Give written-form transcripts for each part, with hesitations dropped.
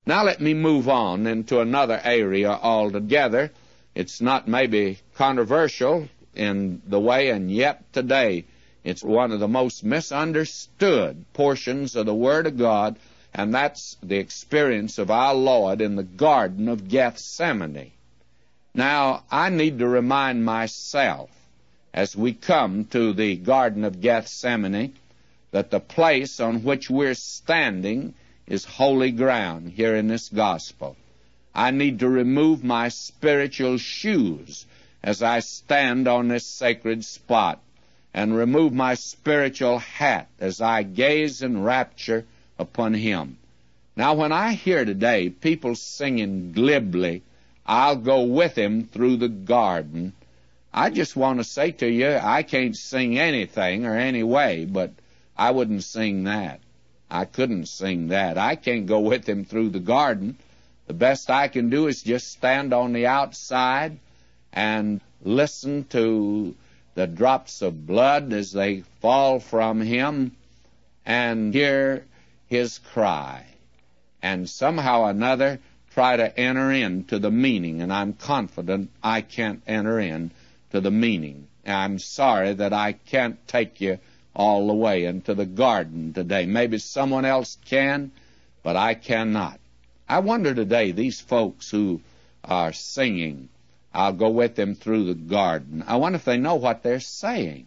Now let me move on into another area altogether. It's not maybe controversial in the way, and yet today it's one of the most misunderstood portions of the Word of God, and that's the experience of our Lord in the Garden of Gethsemane. Now, I need to remind myself, as we come to the Garden of Gethsemane, that the place on which we're standing is holy ground here in this gospel. I need to remove my spiritual shoes as I stand on this sacred spot, and remove my spiritual hat as I gaze in rapture upon Him. Now, when I hear today people singing glibly, "I'll go with Him through the garden," I just want to say to you, I can't sing anything or any way, but I wouldn't sing that. I couldn't sing that. I can't go with Him through the garden. The best I can do is just stand on the outside and listen to the drops of blood as they fall from Him and hear His cry, and somehow or another try to enter into the meaning, and I'm confident I can't enter in to the meaning. I'm sorry that I can't take you all the way into the garden today. Maybe someone else can, but I cannot. I wonder today, these folks who are singing, "I'll go with them through the garden," I wonder if they know what they're saying.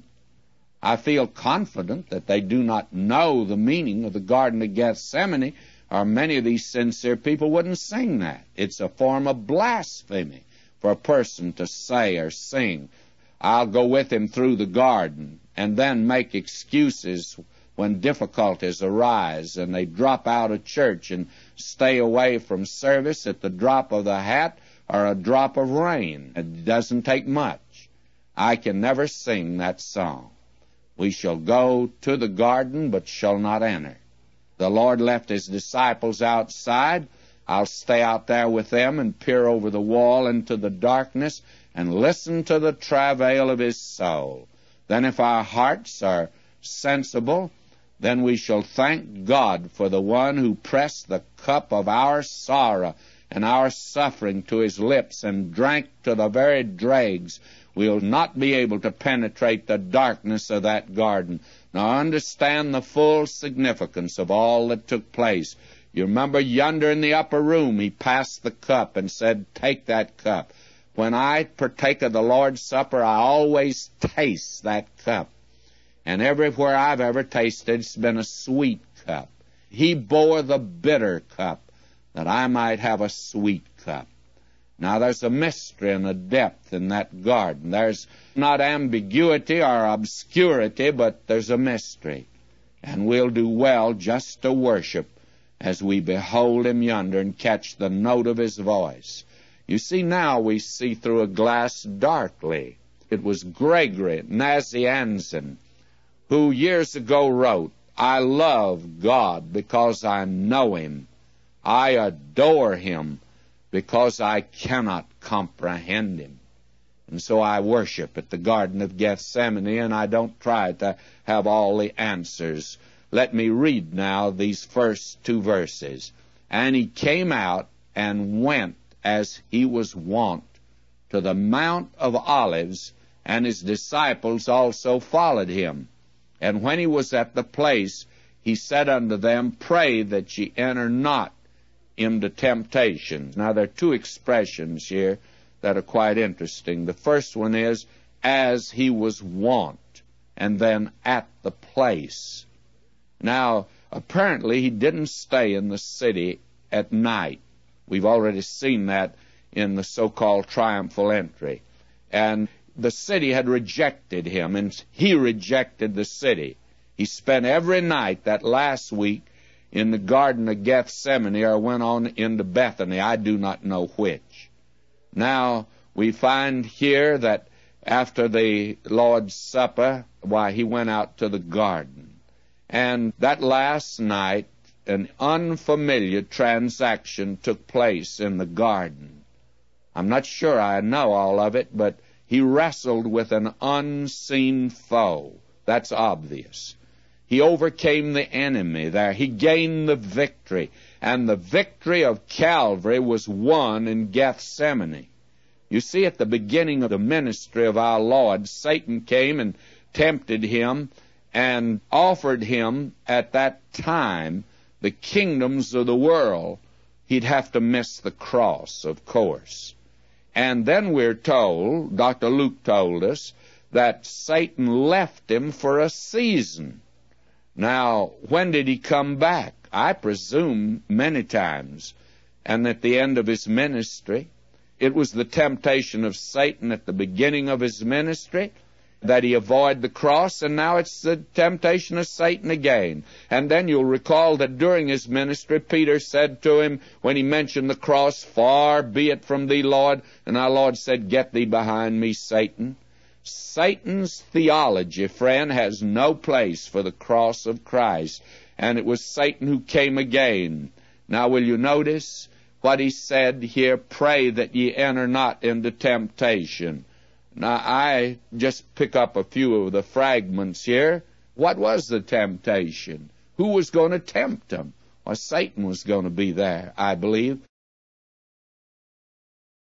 I feel confident that they do not know the meaning of the Garden of Gethsemane, or many of these sincere people wouldn't sing that. It's a form of blasphemy for a person to say or sing, "I'll go with him through the garden," and then make excuses when difficulties arise and they drop out of church and stay away from service at the drop of the hat or a drop of rain. It doesn't take much. I can never sing that song. "We shall go to the garden, but shall not enter." The Lord left His disciples outside. I'll stay out there with them and peer over the wall into the darkness and listen to the travail of His soul. Then if our hearts are sensible, then we shall thank God for the one who pressed the cup of our sorrow and our suffering to His lips and drank to the very dregs. We'll not be able to penetrate the darkness of that garden, nor understand the full significance of all that took place. You remember yonder in the upper room, He passed the cup and said, "Take that cup." When I partake of the Lord's Supper, I always taste that cup. And everywhere I've ever tasted, it's been a sweet cup. He bore the bitter cup that I might have a sweet cup. Now, there's a mystery and a depth in that garden. There's not ambiguity or obscurity, but there's a mystery. And we'll do well just to worship as we behold Him yonder and catch the note of His voice. You see, now we see through a glass darkly. It was Gregory Nazianzen who years ago wrote, "I love God because I know Him. I adore Him because I cannot comprehend Him. And so I worship at the Garden of Gethsemane, and I don't try to have all the answers." Let me read now these first two verses. "And He came out and went as He was wont to the Mount of Olives, and His disciples also followed Him. And when He was at the place, He said unto them, Pray that ye enter not into temptation." Now, there are two expressions here that are quite interesting. The first one is, as He was wont, and then at the place. Now, apparently He didn't stay in the city at night. We've already seen that in the so-called triumphal entry. And the city had rejected Him, and He rejected the city. He spent every night that last week in the Garden of Gethsemane, or went on into Bethany. I do not know which. Now, we find here that after the Lord's Supper, why, He went out to the garden. And that last night, an unfamiliar transaction took place in the garden. I'm not sure I know all of it, but He wrestled with an unseen foe. That's obvious. He overcame the enemy there. He gained the victory. and the victory of Calvary was won in Gethsemane. You see, at the beginning of the ministry of our Lord, Satan came and tempted him and offered him at that time the kingdoms of the world. He'd have to miss the cross, of course. And then we're told, Dr. Luke told us, that Satan left him for a season. Now, when did he come back? I presume many times. And at the end of his ministry, it was the temptation of Satan at the beginning of his ministry that he avoid the cross, and now it's the temptation of Satan again. And then you'll recall that during his ministry, Peter said to him, when he mentioned the cross, "Far be it from thee, Lord." And our Lord said, "Get thee behind me, Satan." Satan's theology, friend, has no place for the cross of Christ. And it was Satan who came again. Now, will you notice what he said here? Pray that ye enter not into temptation. Now, I just pick up a few of the fragments here. What was the temptation? Who was going to tempt him? Well, Satan was going to be there, I believe.